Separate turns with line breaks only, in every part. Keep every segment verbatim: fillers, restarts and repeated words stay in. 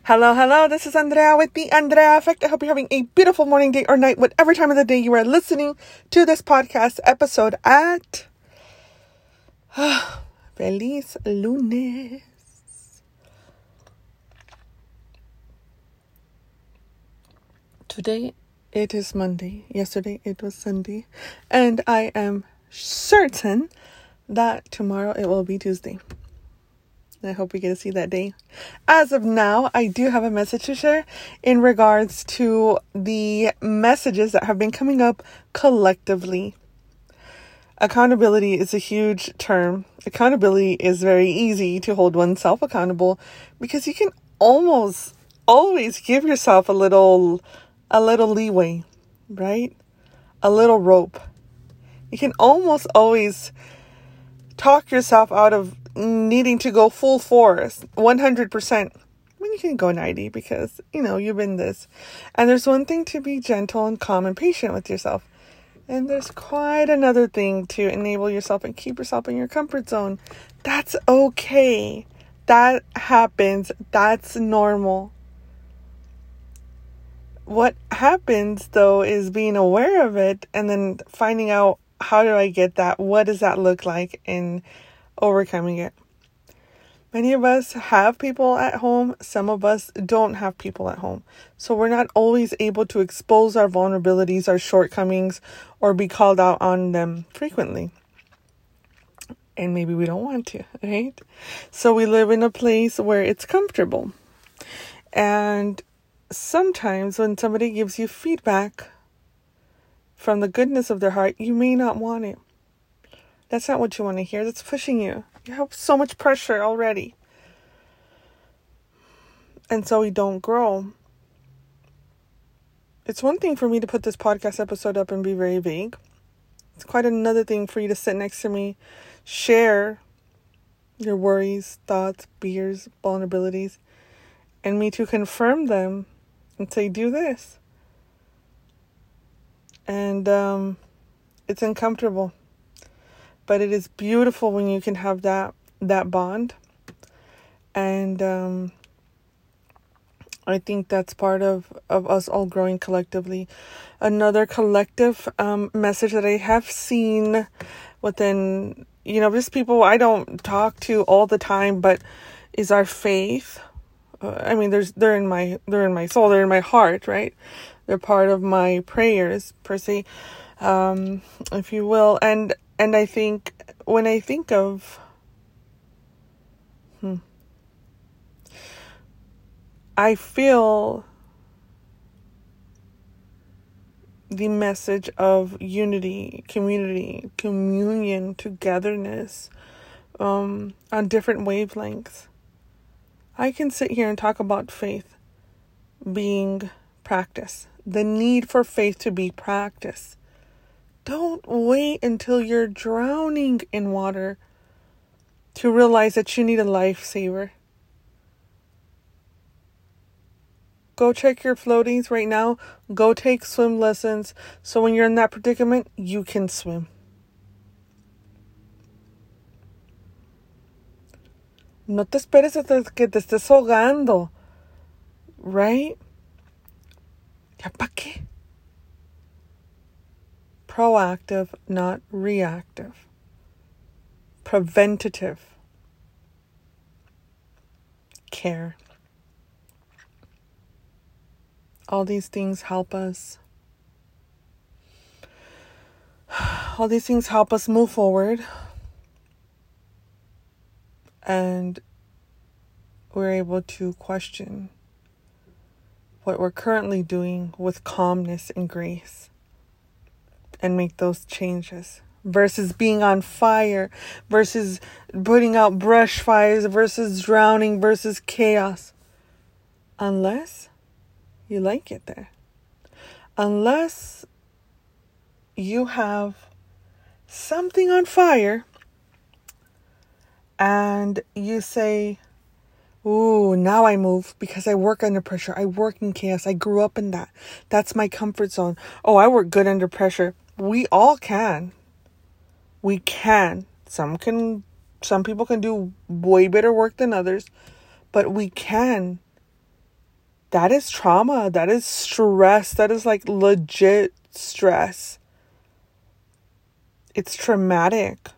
Hello, hello, this is Andrea with the Andrea Effect. I hope you're having a beautiful morning, day, or night, whatever time of the day you are listening to this podcast episode at Feliz Lunes. Today it is Monday. Yesterday it was Sunday. And I am certain that tomorrow it will be Tuesday. I hope we get to see that day. As of now, I do have a message to share in regards to the messages that have been coming up collectively. Accountability is a huge term. Accountability is very easy to hold oneself accountable because you can almost always give yourself a little, a little leeway, right? A little rope. You can almost always talk yourself out of needing to go full force, one hundred percent. I mean, you can go ninety because, you know, you've been this. And there's one thing to be gentle and calm and patient with yourself. And there's quite another thing to enable yourself and keep yourself in your comfort zone. That's okay. That happens. That's normal. What happens, though, is being aware of it and then finding out, how do I get that? What does that look like? And overcoming it. Many of us have people at home. Some of us don't have people at home. So we're not always able to expose our vulnerabilities, our shortcomings, or be called out on them frequently. And maybe we don't want to, right? So we live in a place where it's comfortable. And sometimes when somebody gives you feedback from the goodness of their heart, you may not want it. That's not what you want to hear. That's pushing you. You have so much pressure already. And so we don't grow. It's one thing for me to put this podcast episode up and be very vague. It's quite another thing for you to sit next to me, share your worries, thoughts, fears, vulnerabilities, and me to confirm them and say, do this. And um, it's uncomfortable. But it is beautiful when you can have that that bond. And um, I think that's part of, of us all growing collectively. Another collective um, message that I have seen within, you know, just people I don't talk to all the time, but is our faith. Uh, I mean, there's they're in my they're in my soul, they're in my heart, right? They're part of my prayers, per se, um, if you will. And And I think, when I think of, hmm, I feel the message of unity, community, communion, togetherness, um, on different wavelengths. I can sit here and talk about faith being practice, the need for faith to be practice. Don't wait until you're drowning in water to realize that you need a lifesaver. Go check your floaties right now. Go take swim lessons so when you're in that predicament, you can swim. No te esperes hasta que te estés ahogando. Right? ¿Ya pa' qué? Proactive, not reactive. Preventative care. All these things help us. All these things help us move forward. And we're able to question what we're currently doing with calmness and grace. And make those changes versus being on fire, versus putting out brush fires, versus drowning, versus chaos. Unless you like it there. Unless you have something on fire and you say, ooh, now I move because I work under pressure. I work in chaos. I grew up in that. That's my comfort zone. Oh, I work good under pressure. We all can. We can. Some can, some people can do way better work than others, but we can That is trauma. That is stress. That is like legit stress. It's traumatic.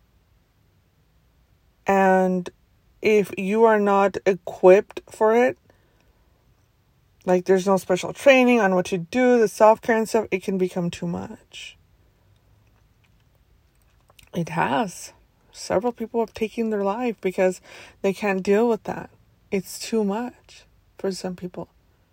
And if you are not equipped for it, like there's no special training on what to do, the self-care and stuff, it can become too much. It has. Several people have taken their life because they can't deal with that. It's too much for some people.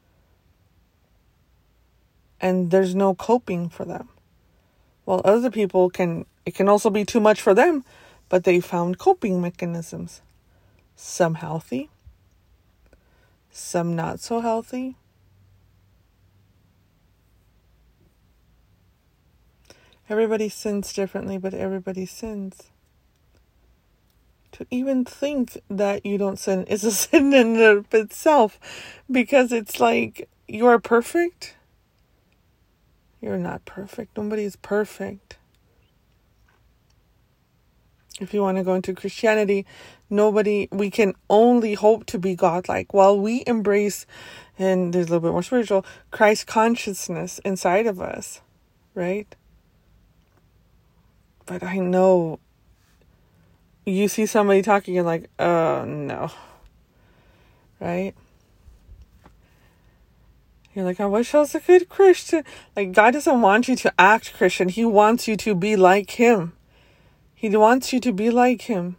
And there's no coping for them. While other people can, it can also be too much for them, but they found coping mechanisms. Some healthy, some not so healthy. Everybody sins differently, but everybody sins. To even think that you don't sin is a sin in and of itself, because it's like, you are perfect. You're not perfect. Nobody is perfect. If you want to go into Christianity, nobody, we can only hope to be godlike. While we embrace, and there's a little bit more spiritual, Christ consciousness inside of us, right? But I know you see somebody talking, you're like, oh no, right? You're like, I wish I was a good Christian. Like, God doesn't want you to act Christian. He wants you to be like him. He wants you to be like him.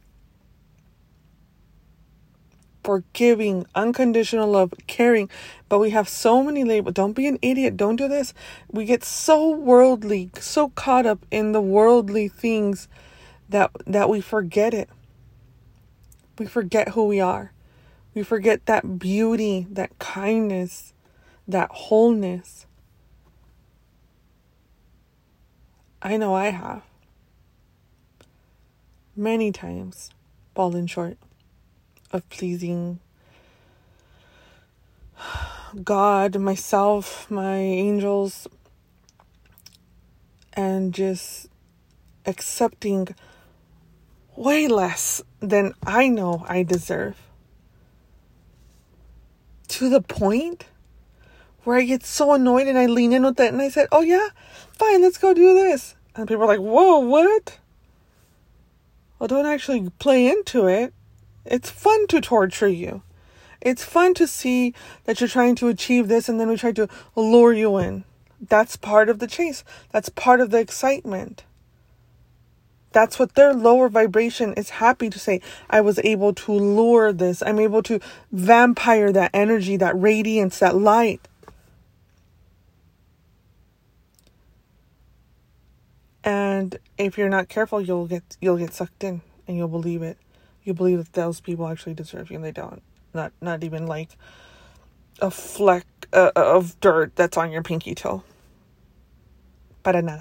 Forgiving, unconditional love, caring. But we have so many labels. Don't be an idiot. Don't do this. We get so worldly, so caught up in the worldly things that that we forget it. We forget who we are. We forget that beauty, that kindness, that wholeness. I know I have. Many times fallen short of pleasing God, myself, my angels, and just accepting way less than I know I deserve. To the point where I get so annoyed and I lean in with it and I said, oh yeah, fine, let's go do this. And people are like, whoa, what? Well, don't actually play into it. It's fun to torture you. It's fun to see that you're trying to achieve this and then we try to lure you in. That's part of the chase. That's part of the excitement. That's what their lower vibration is happy to say. I was able to lure this. I'm able to vampire that energy, that radiance, that light. And if you're not careful, you'll get you'll get sucked in and you'll believe it. You believe that those people actually deserve you and they don't. Not not even like a fleck uh, of dirt that's on your pinky toe. Para nada.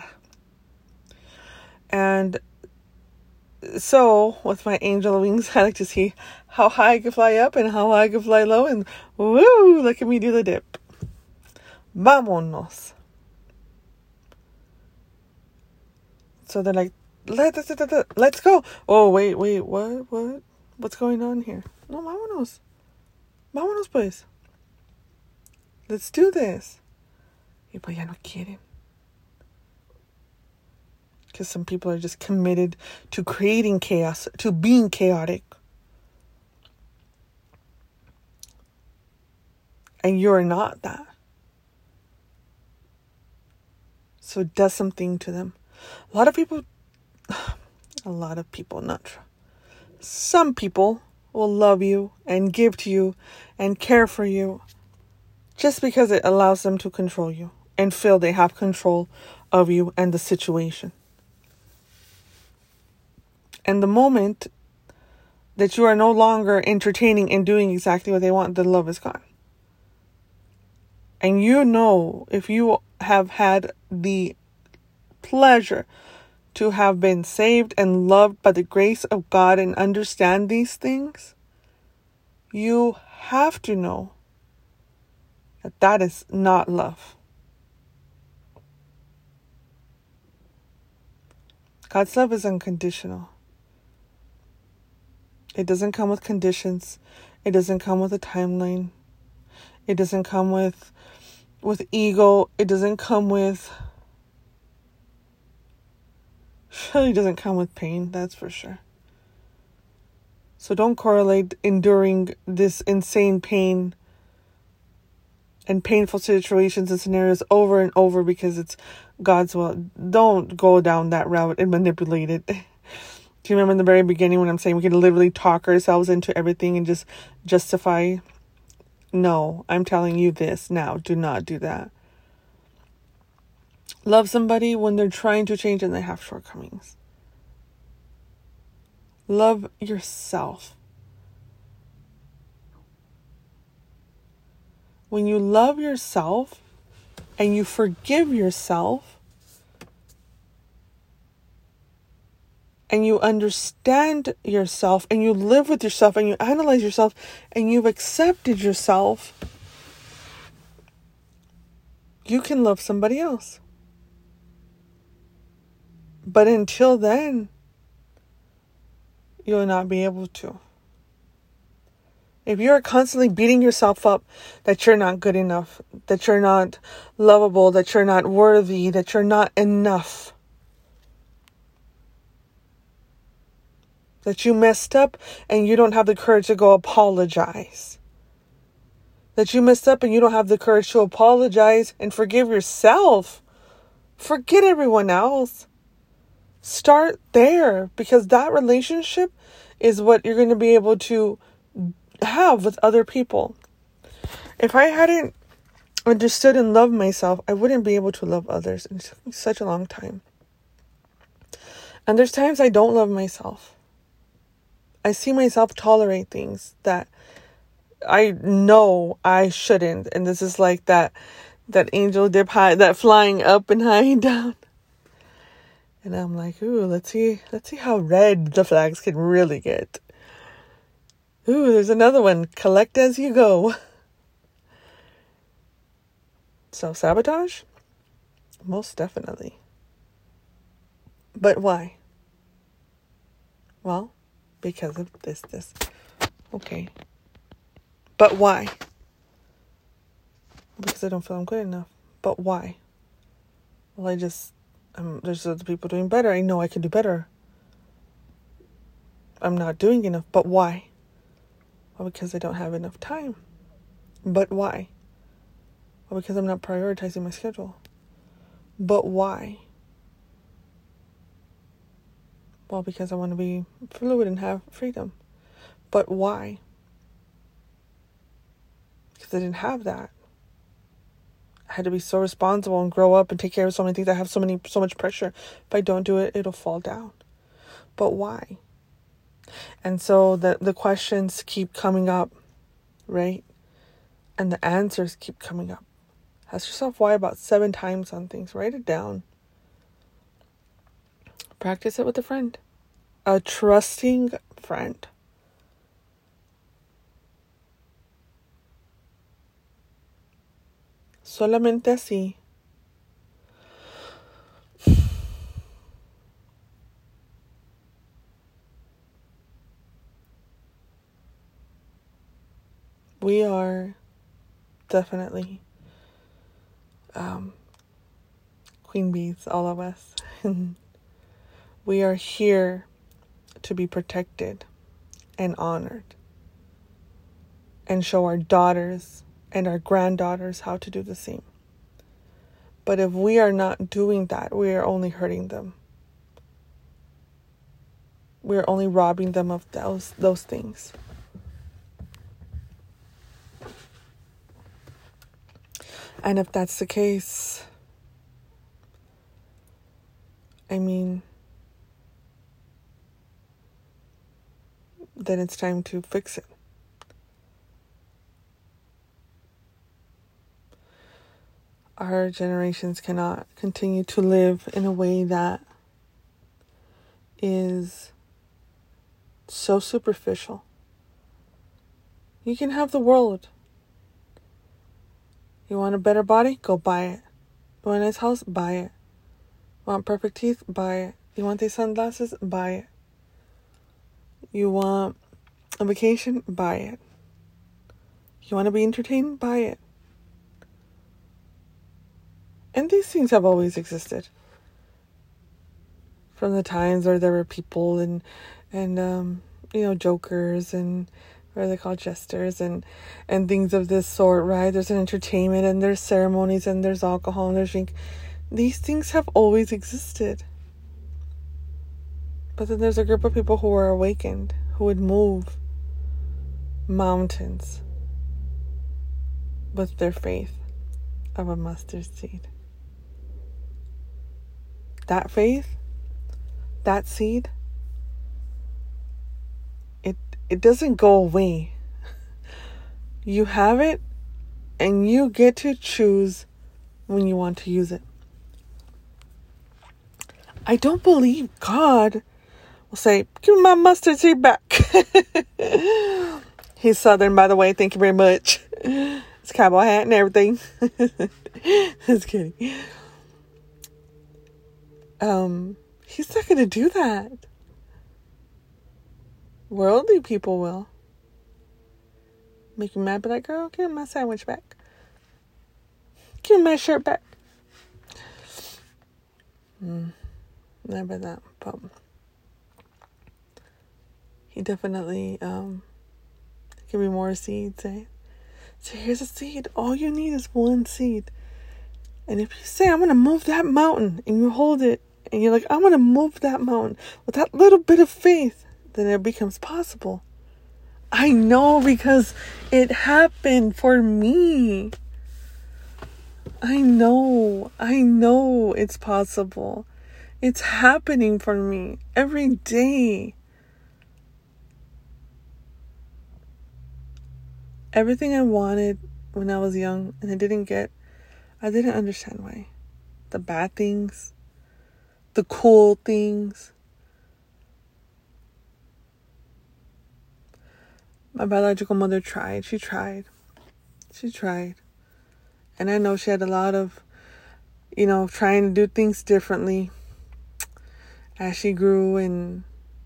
And so, with my angel wings, I like to see how high I can fly up and how high I can fly low. And woo, look at me do the dip. Vámonos. So they're like, Let, let, let, let, let's go. Oh, wait, wait, what, what? What's going on here? No, vámonos. Vámonos, pues. Let's do this. Y pues ya no quieren. Because some people are just committed to creating chaos, to being chaotic. And you're not that. So it does something to them. A lot of people, a lot of people, not true. Some people will love you and give to you and care for you just because it allows them to control you and feel they have control of you and the situation. And the moment that you are no longer entertaining and doing exactly what they want, the love is gone. And you know, if you have had the pleasure to have been saved and loved by the grace of God and understand these things, you have to know that that is not love. God's love is unconditional. It doesn't come with conditions. It doesn't come with a timeline. It doesn't come with with ego. It doesn't come with surely doesn't come with pain, that's for sure. So don't correlate enduring this insane pain and painful situations and scenarios over and over because it's God's will. Don't go down that route and manipulate it. Do you remember in the very beginning when I'm saying we can literally talk ourselves into everything and just justify? No, I'm telling you this now. Do not do that. Love somebody when they're trying to change and they have shortcomings. Love yourself. When you love yourself and you forgive yourself and you understand yourself and you live with yourself and you analyze yourself and you've accepted yourself, you can love somebody else. But until then, you'll not be able to. If you're constantly beating yourself up that you're not good enough, that you're not lovable, that you're not worthy, that you're not enough, that you messed up and you don't have the courage to go apologize, that you messed up and you don't have the courage to apologize and forgive yourself, forget everyone else. Start there, because that relationship is what you're going to be able to have with other people. If I hadn't understood and loved myself, I wouldn't be able to love others. And it took me such a long time. And there's times I don't love myself. I see myself tolerate things that I know I shouldn't. And this is like that that angel dip high, that flying up and high and down. And I'm like, ooh, let's see, let's see how red the flags can really get. Ooh, there's another one. Collect as you go. Self-sabotage? Most definitely. But why? Well, because of this, this. Okay. But why? Because I don't feel I'm good enough. But why? Well, I just... Um, there's other people doing better. I know I can do better. I'm not doing enough. But why? Well, because I don't have enough time. But why? Well, because I'm not prioritizing my schedule. But why? Well, because I want to be fluid and have freedom. But why? Because I didn't have that. I had to be so responsible and grow up and take care of so many things. I have so many, so much pressure. If I don't do it, it'll fall down. But why? And so the, the questions keep coming up, right? And the answers keep coming up. Ask yourself why about seven times on things. Write it down. Practice it with a friend. A trusting friend. Solamente así. We are definitely um, queen bees, all of us. We are here to be protected and honored and show our daughters and our granddaughters how to do the same. But if we are not doing that, we are only hurting them. We are only robbing them of those those things. And if that's the case, I mean, then it's time to fix it. Our generations cannot continue to live in a way that is so superficial. You can have the world. You want a better body? Go buy it. You want a nice house? Buy it. Want perfect teeth? Buy it. You want these sunglasses? Buy it. You want a vacation? Buy it. You want to be entertained? Buy it. And these things have always existed. From the times where there were people and, and um, you know, jokers and what are they called, jesters and, and things of this sort, right? There's an entertainment and there's ceremonies and there's alcohol and there's drink. These things have always existed. But then there's a group of people who are awakened, who would move mountains with their faith of a mustard seed. That faith, that seed, it it doesn't go away. You have it, and you get to choose when you want to use it. I don't believe God will say, give me my mustard seed back. He's Southern, by the way. Thank you very much. It's cowboy hat and everything. Just kidding. Um, he's not going to do that. Worldly people will. Make you mad, be like, girl, give me my sandwich back. Give me my shirt back. Mm, never that. But he definitely um, give me more seeds, eh? So here's a seed. All you need is one seed. And if you say, I'm going to move that mountain, and you hold it, and you're like, I'm going to move that mountain with that little bit of faith, then it becomes possible. I know, because it happened for me. I know. I know it's possible. It's happening for me every day. Everything I wanted when I was young and I didn't get, I didn't understand why. The bad things, the cool things. My biological mother tried. She tried. She tried. And I know she had a lot of, you know, trying to do things differently as she grew. And,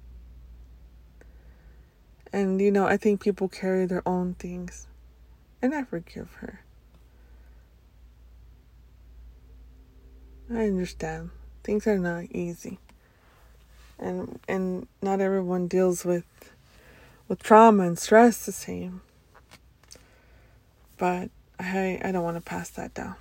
and you know, I think people carry their own things. And I forgive her. I understand. Things are not easy. And and not everyone deals with with trauma and stress the same. But I I don't want to pass that down.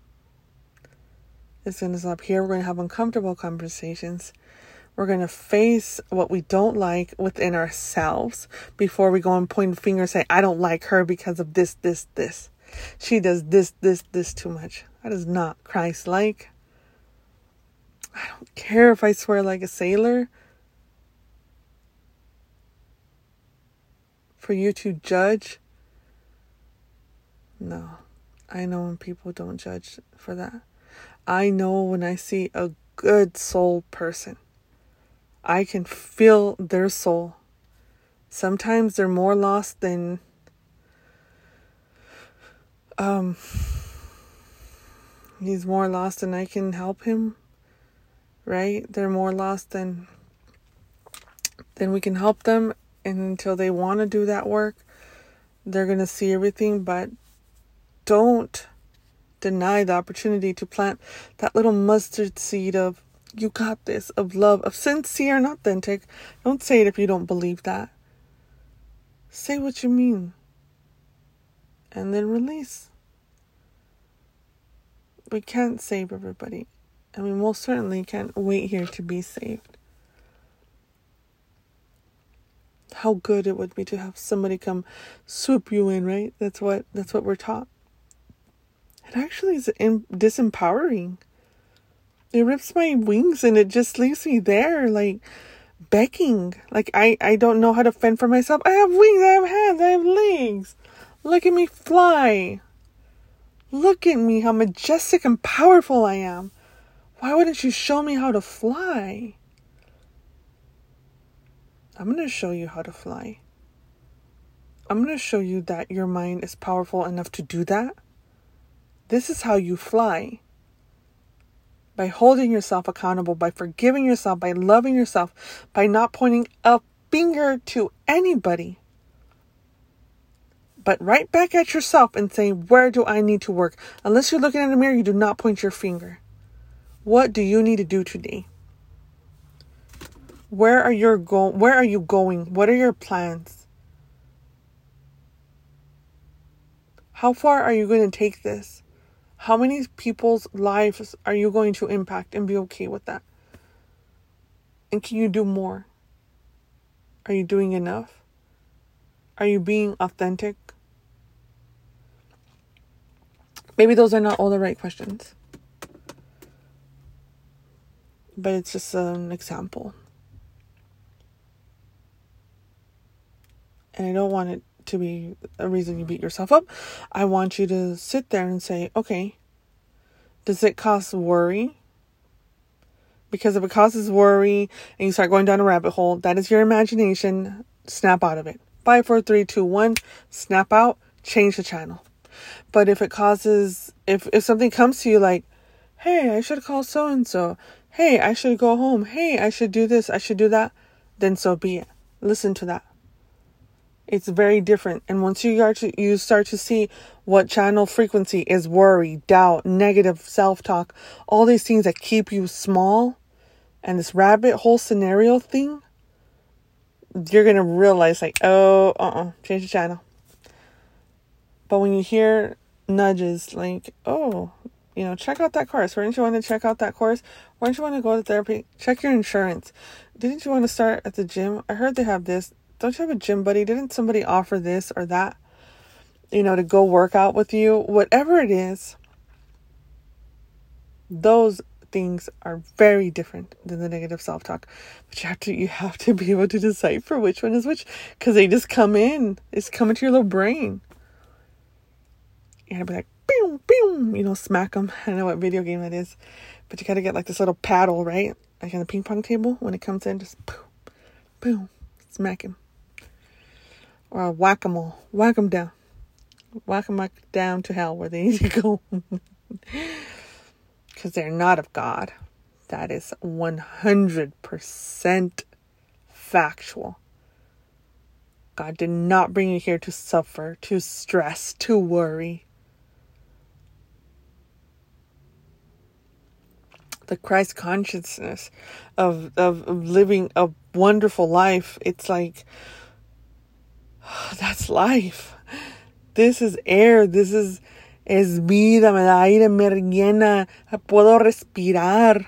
It's going to stop here. We're going to have uncomfortable conversations. We're going to face what we don't like within ourselves before we go and point a finger and say, I don't like her because of this, this, this. She does this, this, this too much. That is not Christ-like. I don't care if I swear like a sailor. For you to judge. No. I know when people don't judge for that. I know when I see a good soul person. I can feel their soul. Sometimes they're more lost than um he's more lost than I can help him. Right? They're more lost than than we can help them, and until they want to do that work, they're going to see everything. But don't deny the opportunity to plant that little mustard seed of, you got this, of love, of sincere and authentic. Don't say it if you don't believe that. Say what you mean. And then release. We can't save everybody. And we most certainly can't wait here to be saved. How good it would be to have somebody come swoop you in, right? That's what that's what we're taught. It actually is in, disempowering. It rips my wings and it just leaves me there, like, begging. Like, I, I don't know how to fend for myself. I have wings, I have hands, I have legs. Look at me fly. Look at me, how majestic and powerful I am. Why wouldn't you show me how to fly? I'm going to show you how to fly. I'm going to show you that your mind is powerful enough to do that. This is how you fly. By holding yourself accountable, by forgiving yourself, by loving yourself, by not pointing a finger to anybody. But right back at yourself and say, where do I need to work? Unless you're looking in the mirror, you do not point your finger. What do you need to do today? Where are your go- Where are you going? What are your plans? How far are you going to take this? How many people's lives are you going to impact and be okay with that? And can you do more? Are you doing enough? Are you being authentic? Maybe those are not all the right questions. But it's just an example. And I don't want it to be a reason you beat yourself up. I want you to sit there and say, okay, does it cause worry? Because if it causes worry and you start going down a rabbit hole, that is your imagination. Snap out of it. Five, four, three, two, one. Snap out. Change the channel. But if it causes, if, if something comes to you like, hey, I should call so-and-so. Hey, I should go home. Hey, I should do this. I should do that. Then so be it. Listen to that. It's very different. And once you start to, you start to see what channel frequency is worry, doubt, negative self-talk, all these things that keep you small, and this rabbit hole scenario thing, you're going to realize like, oh, uh-uh, change the channel. But when you hear nudges like, oh, you know, check out that course. Why don't you want to check out that course? Why don't you want to go to therapy? Check your insurance. Didn't you want to start at the gym? I heard they have this. Don't you have a gym buddy? Didn't somebody offer this or that? You know, to go work out with you? Whatever it is, those things are very different than the negative self-talk. But you have to you have to be able to decipher which one is which, because they just come in. It's coming to your little brain. You gotta be like, boom, boom, you know, smack them. I don't know what video game that is, but you gotta get like this little paddle, right? Like on the ping pong table, when it comes in, just boom, boom, smack him. Or a whack-a-mole. Whack them down. Whack them down to hell where they need to go. Because they're not of God. That is one hundred percent factual. God did not bring you here to suffer, to stress, to worry. The Christ consciousness of, of, of living a wonderful life. It's like, that's life. This is air. This is es vida. Me da aire, me llena. Puedo respirar.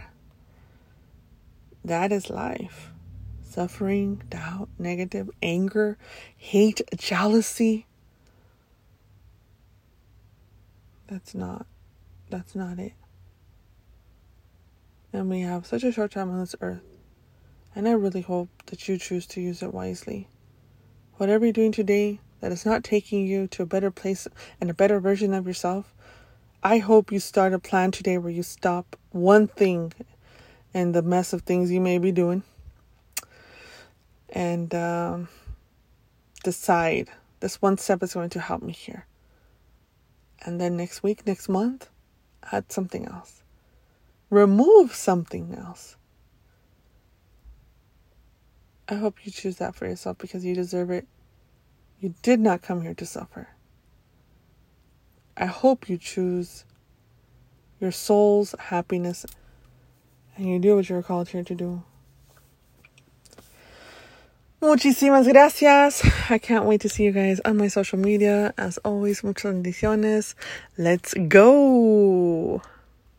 That is life. Suffering, doubt, negative, anger, hate, jealousy. That's not. That's not it. And we have such a short time on this earth. And I really hope that you choose to use it wisely. Whatever you're doing today that is not taking you to a better place and a better version of yourself, I hope you start a plan today where you stop one thing in the mess of things you may be doing and um, decide this one step is going to help me here. And then next week, next month, add something else. Remove something else. I hope you choose that for yourself because you deserve it. You did not come here to suffer. I hope you choose your soul's happiness and you do what you're called here to do. Muchísimas gracias. I can't wait to see you guys on my social media. As always, muchas bendiciones. Let's go.